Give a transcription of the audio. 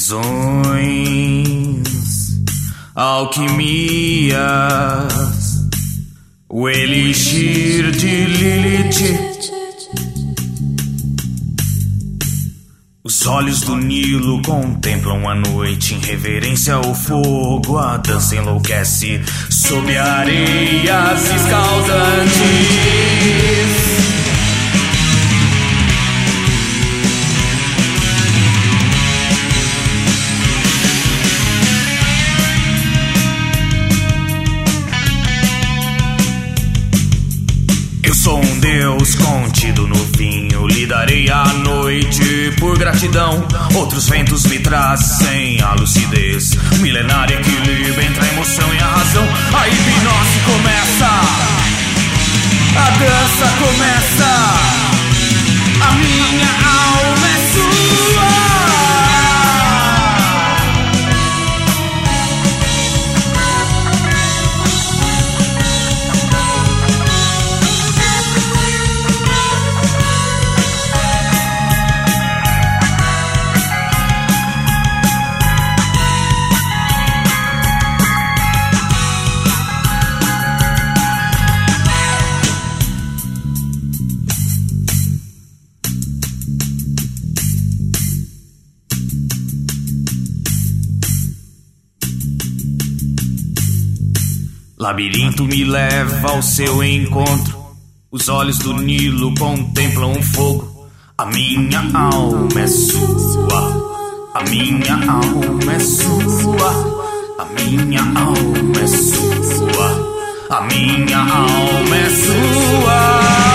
Visões, alquimias, o elixir de Lilith. Os olhos do Nilo contemplam a noite em reverência ao fogo. A dança enlouquece sob areias escaldantes. Eu sou um deus contido no vinho, lhe darei a noite por gratidão. Outros ventos me trazem a lucidez, milenário equilíbrio entre a emoção e a razão. A hipnose começa, a dança começa, a minha alma é sua. Labirinto me leva ao seu encontro. Os olhos do Nilo contemplam o fogo. A minha alma é sua. A minha alma é sua. A minha alma é sua. A minha alma é sua.